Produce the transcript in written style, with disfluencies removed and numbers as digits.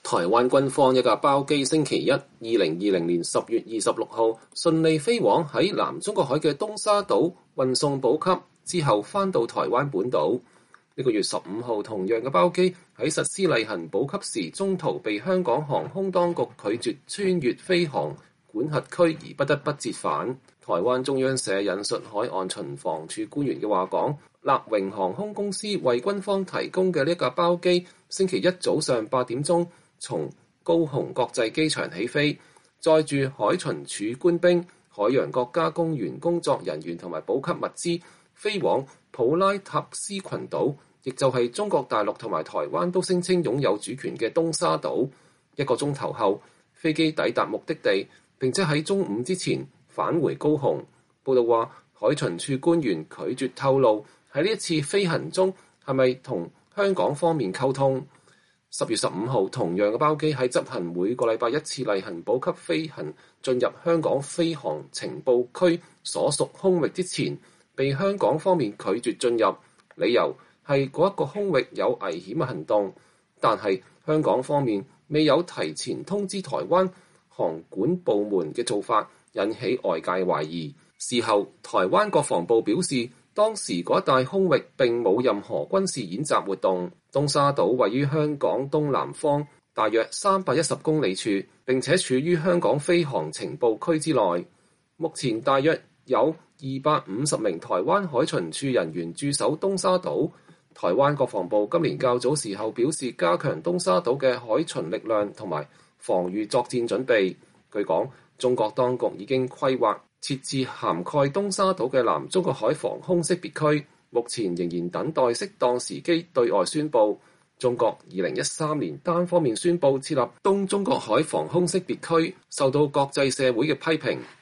台灣軍方一架包機星期一2020年10月26號順利飛往喺南中國海嘅東沙島運送補給之後返到台灣本島。呢個月15號同樣嘅包機喺實施例行補給時中途被香港航空當局拒絕穿越飛航管轄區而不得不折返。台灣中央社引述海岸巡防處官員嘅話講，立榮航空公司為軍方提供嘅呢架包機星期一早上8點鐘從高雄國際機場起飛，載住海巡署官兵、海洋國家公園工作人員同埋補給物資飛往普拉塔斯群島，亦就係中國大陸同埋台灣都聲稱擁有主權嘅東沙島。1個鐘頭後，飛機抵達目的地，並且喺中午之前返回高雄。報道話，海巡署官員拒絕透露喺呢一次飛行中係咪同香港方面溝通。10月15號，同樣嘅包機喺執行每個禮拜一次例行補給飛行進入香港飛航情報區所屬空域之前，被香港方面拒絕進入，理由係嗰一個空域有危險嘅行動。但係香港方面未有提前通知台灣航管部門嘅做法，引起外界懷疑。事後，台灣國防部表示，當時嗰一帶空域並冇任何軍事演習活動。東沙島位於香港東南方大約310公里處，並且處於香港飛航情報區之內。目前大約有250名台灣海巡署人員駐守東沙島。台灣國防部今年較早時候表示，加強東沙島嘅海巡力量同埋防禦作戰準備。據講，中國當局已經規劃設置涵蓋東沙島嘅南中國海防空識別區，目前仍然等待適當時機對外宣佈。中國2013年單方面宣佈設立東中國海防空識別區，受到國際社會嘅批評。